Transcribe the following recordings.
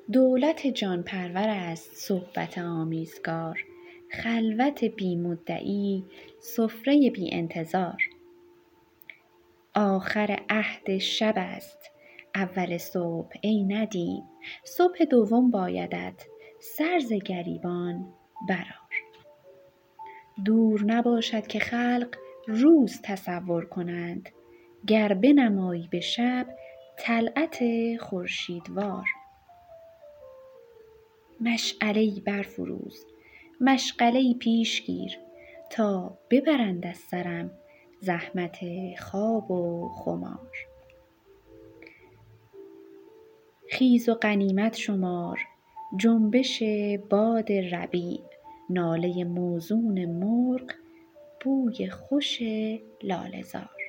دولت جان پرور است صحبت آمیزگار، خلوت بی مدعی سفره بی انتظار. آخر عهد شب است اول صبح ای ندیم، صبح دوم بایدت سر ز گریبان برآر. دور نباشد که خلق روز تصور کنند، گر بنمایی به شب طلعت خورشیدوار. مشعله‌ای برفروز مشغله‌ای پیش گیر، تا ببرند از سرم زحمت خواب و خمار. خیز و غنیمت شمار جنبش باد ربیع، ناله موزون مرغ بوی خوش لاله زار.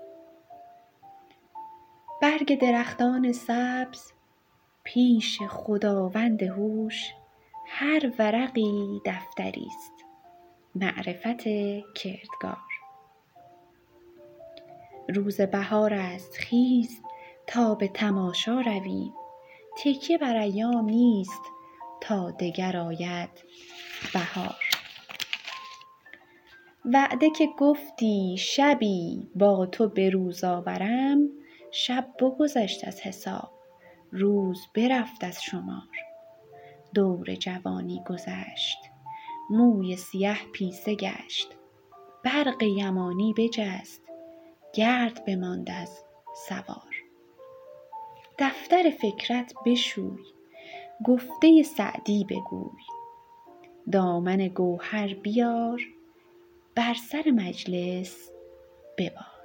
برگ درختان سبز پیش خداوند هوش، هر ورقی دفتری است معرفت کردگار. روز بهار است خیز تا به تماشا رویم، تکیه بر ایام نیست تا دگر آید بهار. وعده که گفتی شبی با تو به روز آورم، شب بگذشت از حساب روز برفت از شمار. دور جوانی گذشت موی سیه پیسه گشت، برق یمانی بجست گرد بماند از سوار. دفتر فکرت بشوی گفته سعدی بگوی، دامن گوهر بیار بر سر مجلس ببار.